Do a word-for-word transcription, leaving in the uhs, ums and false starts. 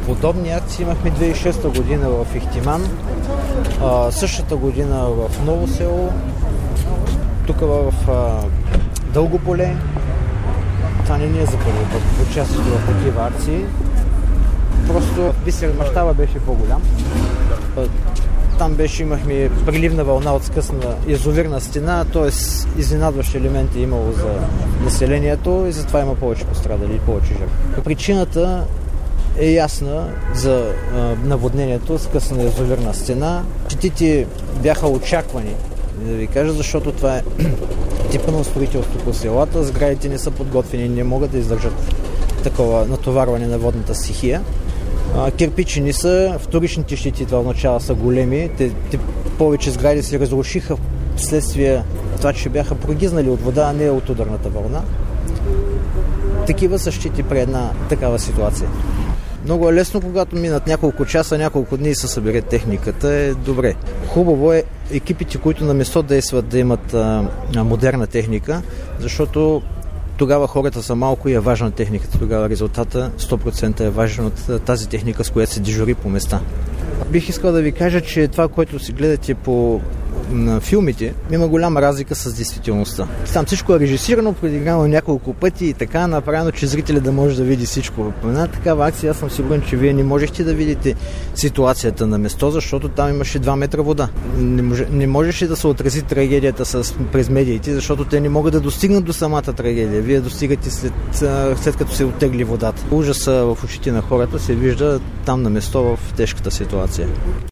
Подобни акции имахме две хиляди и шеста година в Ихтиман, а, същата година в Ново село, тук в а, Дълго поле. Това не ни е за първи път участието в такива акции. Просто Бисер мащаба беше по-голям. Там беше, имахме приливна вълна от скъсна язовирна стена, т.е. изненадващи елементи имало за населението и затова има повече пострадали и повече жертви. Причината е ясна за а, наводнението с късна язовирна стена. Щетите бяха очаквани, да ви кажа, защото това е типно строителство по селата. Сградите не са подготвени, не могат да издържат такова натоварване на водната стихия. Кирпичи не са, вторичните щети това означава са големи. Те, те повече сгради се разрушиха вследствие това, че бяха прогизнали от вода, а не от ударната вълна. Такива са щети при една такава ситуация. Много е лесно, когато минат няколко часа, няколко дни и се събере техниката, е добре. Хубаво е екипите, които на место действат, да имат а, модерна техника, защото тогава хората са малко и е важна техниката. Тогава резултата сто процента е важен от тази техника, с която се дежури по места. Бих искал да ви кажа, че това, което си гледате по на филмите, има голяма разлика с действителността. Там всичко е режисирано, предиграно няколко пъти и така направено, че зрителя да може да види всичко. В една такава акция аз съм сигурен, че вие не можехте да видите ситуацията на место, защото там имаше два метра вода. Не, може, не можеше да се отрази трагедията с, през медиите, защото те не могат да достигнат до самата трагедия. Вие достигате след, след като се оттегли водата. Ужаса в очите на хората се вижда там на место в тежката ситуация.